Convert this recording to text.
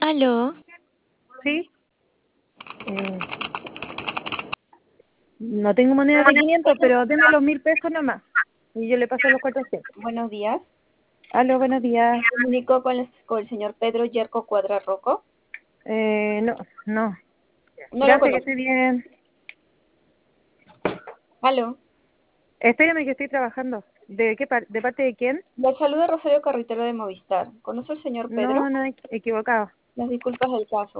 Aló, Sí, no tengo monedas de 500, pero deme los 1000 pesos nomás. Y yo le paso los 400. Buenos días. Aló, buenos días. Comunico con el señor Pedro Yerko Cuadra Rocco. No, no. No lo Gracias, que conozco. esté bien. Aló. Espérame que estoy trabajando. ¿De parte de quién? Le saluda Rosario Carretero de Movistar. ¿Conoce al señor Pedro? No, no, equivocado. Las disculpas del caso.